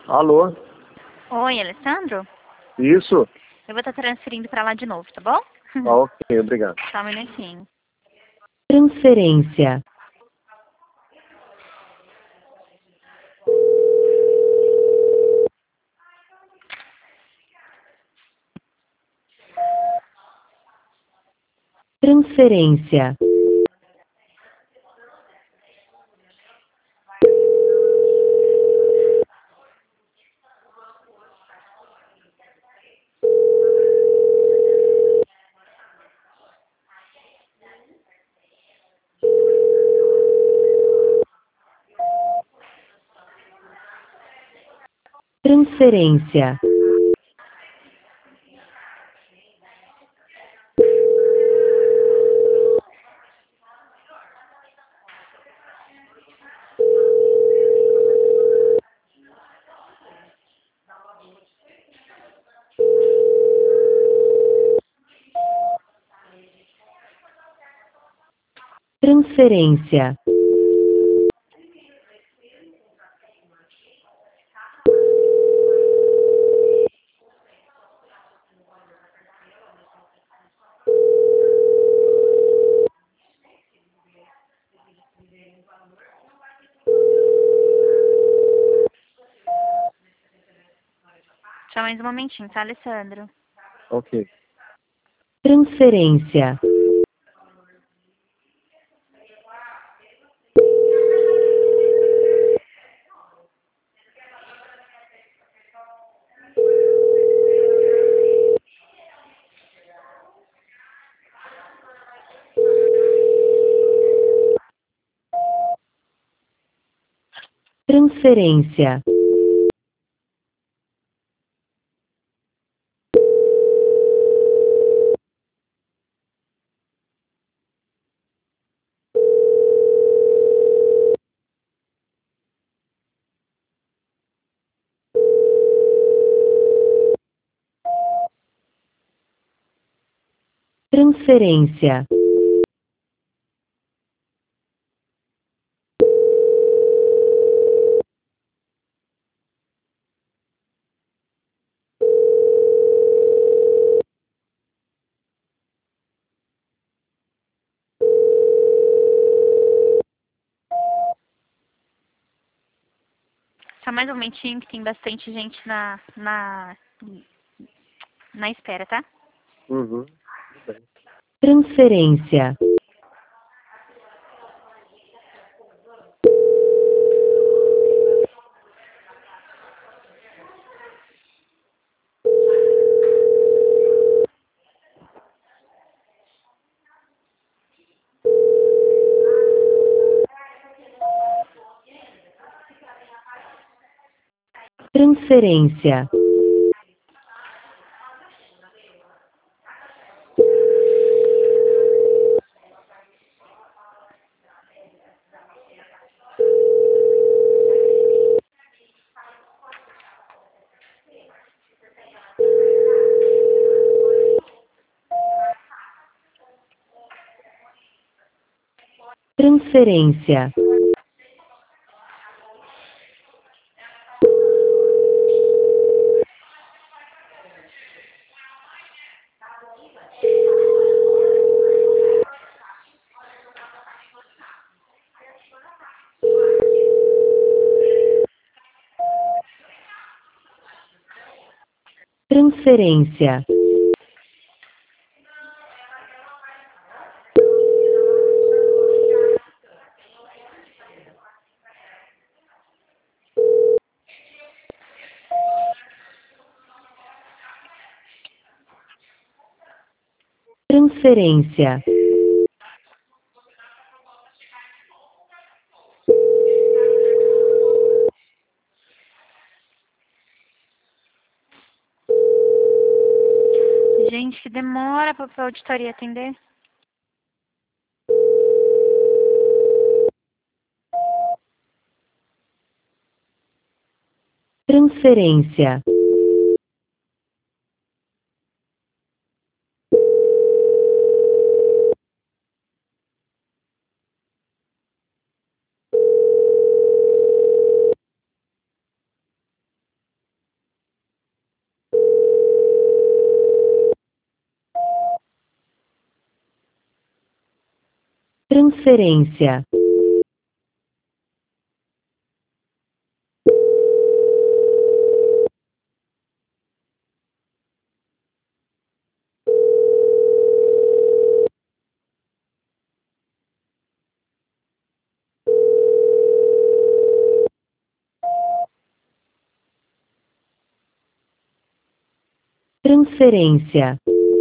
Alô? Oi, Alessandro? Isso? Eu vou estar transferindo para lá de novo, tá bom? Ah, ok, obrigado. Só um minutinho. Transferência. Transferência. Transferência. Transferência. Só mais um momentinho, tá, Alessandro? Ok. Transferência. Transferência. Transferência. Só mais um momentinho que tem bastante gente na espera, tá? Uhum. Transferência. Transferência. Transferência. Transferência. Transferência. Gente, que demora pra auditoria atender. Transferência. Transferência. Transferência.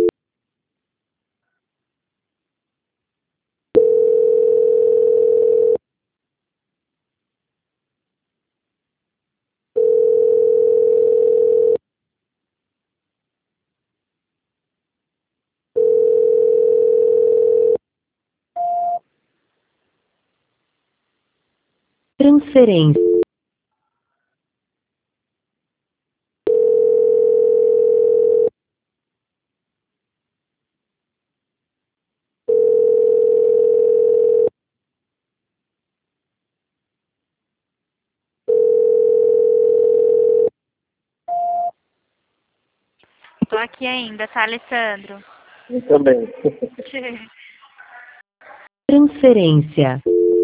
Transferência. Tô aqui ainda, tá, Alessandro? Eu também. Transferência.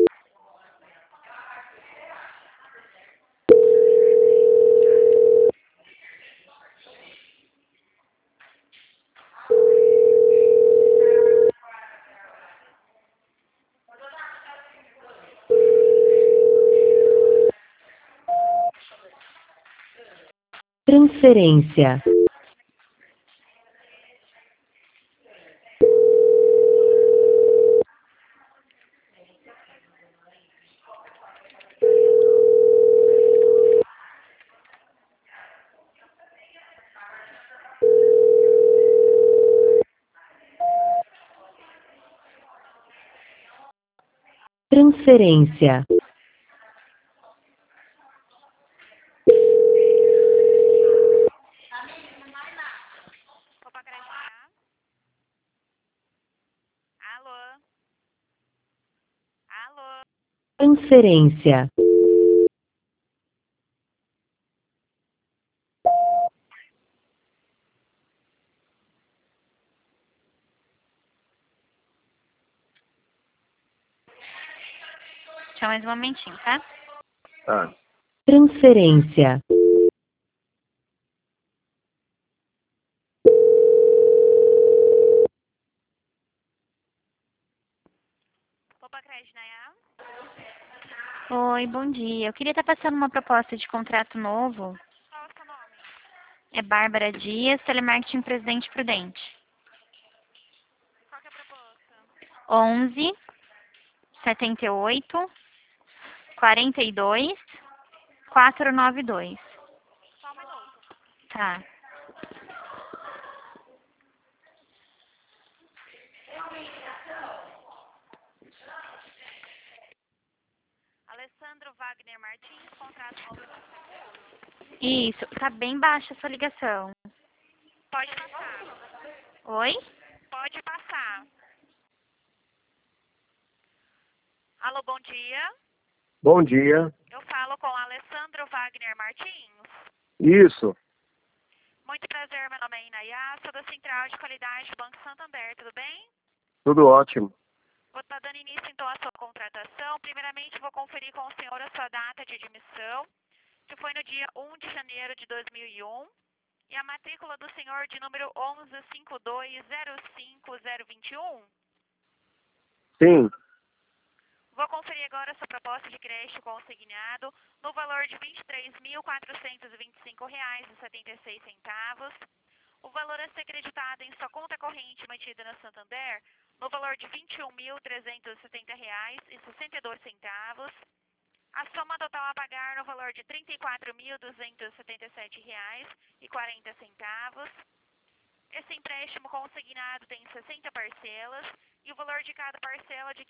Transferência. Transferência. Opa, Gracinha. Alô? Alô? Transferência. Só mais um momentinho, tá? Tá. Transferência. Opa, Gracinha. Oi, bom dia. Eu queria estar passando uma proposta de contrato novo. Qual é o seu nome? É Bárbara Dias, Telemarketing Presidente Prudente. Qual que é a proposta? 11 78 42 492. Só um minuto. Tá. Alessandro Wagner Martins, contrato novo de seguro. Isso, tá bem baixa a sua ligação. Pode passar. Oi? Pode passar. Alô, bom dia. Bom dia. Eu falo com Alessandro Wagner Martins. Isso. Muito prazer, meu nome é Inayá, sou da Central de Qualidade do Banco Santander, tudo bem? Tudo ótimo. Vou estar dando início então à sua contratação. Primeiramente, vou conferir com o senhor a sua data de admissão, que foi no dia 1 de janeiro de 2001, e a matrícula do senhor de número 1152050021. Sim. Vou conferir agora a sua proposta de crédito consignado no valor de R$ 23.425,76. O valor a ser creditado em sua conta corrente mantida na Santander no valor de R$ 21.370,62. A soma total a pagar no valor de R$ 34.277,40. Esse empréstimo consignado tem 60 parcelas e o valor de cada parcela de R$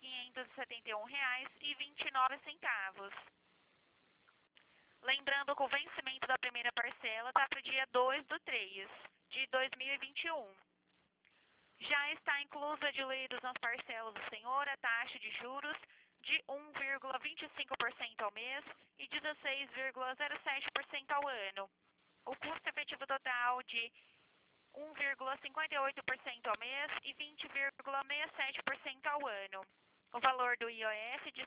571,29. Lembrando que o vencimento da primeira parcela está para o dia 2/3 de 2021. Já está inclusa diluídos nas parcelas do senhor a taxa de juros de 1,25% ao mês e 16,07% ao ano. O custo efetivo total de 1,58% ao mês e 20,67% ao ano. o valor do IOF de R$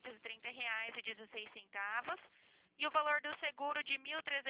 730,16 e o valor do seguro de R$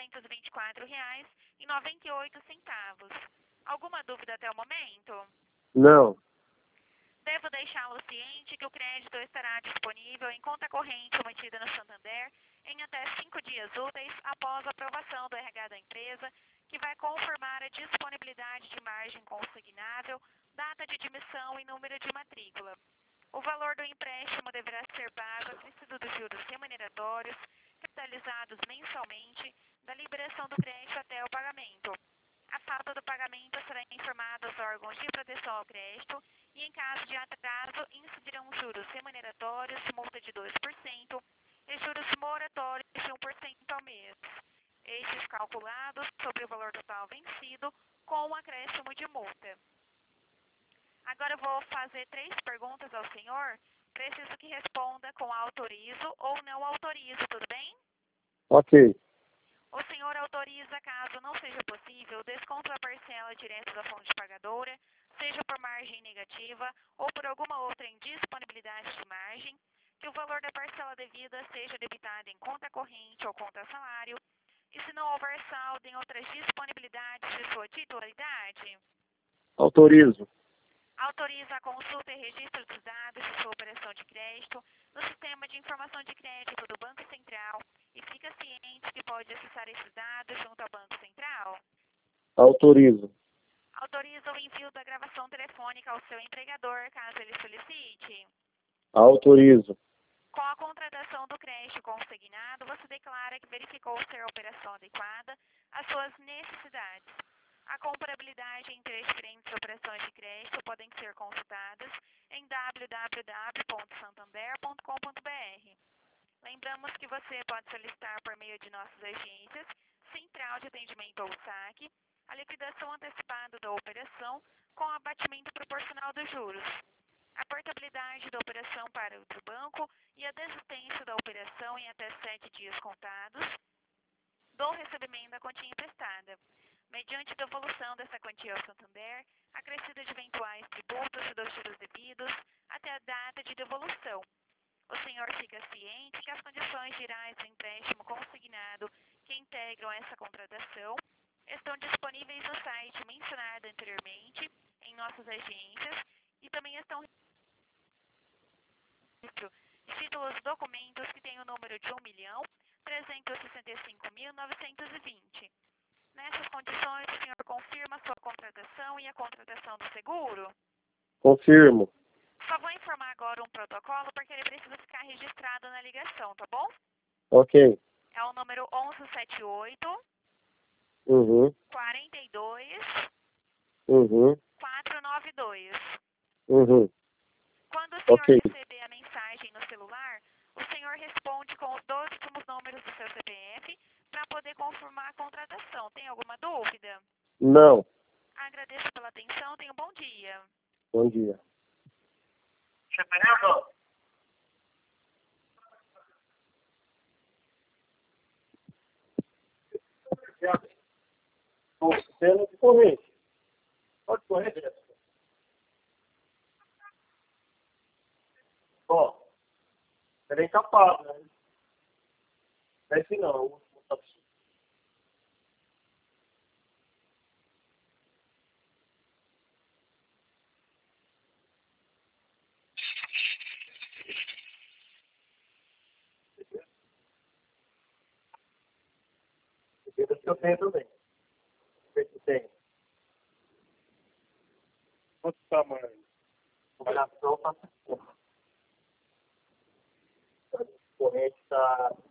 1.324,98. Alguma dúvida até o momento? Não. Devo deixá-lo ciente que o crédito estará disponível em conta corrente mantida no Santander em até 5 dias úteis após a aprovação do RH da empresa, que vai confirmar a disponibilidade de margem consignável, data de admissão e número de matrícula. O valor do empréstimo deverá ser pago acrescido dos juros remuneratórios, capitalizados mensalmente, da liberação do crédito até o pagamento. A falta do pagamento será informada aos órgãos de proteção ao crédito e, em caso de atraso, incidirão juros remuneratórios, multa de 2% e juros moratórios de 1% ao mês. Estes calculados sobre o valor total vencido com um acréscimo de multa. Agora eu vou fazer 3 perguntas ao senhor. Preciso que responda com autorizo ou não autorizo, tudo bem? Ok. O senhor autoriza, caso não seja possível, o desconto da parcela direto da fonte pagadora, seja por margem negativa ou por alguma outra indisponibilidade de margem, que o valor da parcela devida seja debitado em conta corrente ou conta salário, e se não houver saldo em outras disponibilidades de sua titularidade? Autorizo. Autoriza a consulta e registro dos dados de sua operação de crédito no Sistema de Informação de Crédito do Banco Central e fica ciente que pode acessar esses dados junto ao Banco Central? Autorizo. Autoriza o envio da gravação telefônica ao seu empregador, caso ele solicite? Autorizo. Com a contratação do crédito consignado, você declara que verificou ser a operação adequada às suas necessidades. A comparabilidade entre as diferentes operações de crédito podem ser consultadas em www.santander.com.br. Lembramos que você pode solicitar por meio de nossas agências, Central de Atendimento ou SAC, a liquidação antecipada da operação com abatimento proporcional dos juros, a portabilidade da operação para outro banco e a desistência da operação em até 7 dias contados do recebimento da quantia emprestada, mediante devolução dessa quantia ao Santander, acrescida de eventuais tributos e dos juros devidos até a data de devolução. O senhor fica ciente que as condições gerais do empréstimo consignado que integram essa contratação estão disponíveis no site mencionado anteriormente, em nossas agências, e também estão títulos e documentos que têm o número de 1.365.920. Nessas condições, o senhor confirma a sua contratação e a contratação do seguro? Confirmo. Só vou informar agora um protocolo porque ele precisa ficar registrado na ligação, tá bom? Ok. É o número 1178 Uhum. 42 Uhum. 492. Uhum. Quando o senhor Ok. receber a mensagem no celular, o senhor responde com os 2 últimos números do seu CPF para poder confirmar a contratação. Tem alguma dúvida? Não. Agradeço pela atenção. Tenha um bom dia. Bom dia. Cena de corrente. Pode correr, Jéssica. Ó, ela é incapaz, né? Desce não. Bebidas que eu tenho também. Ver se tem. Quanto tamanho? Avaliação tá. Corrente tá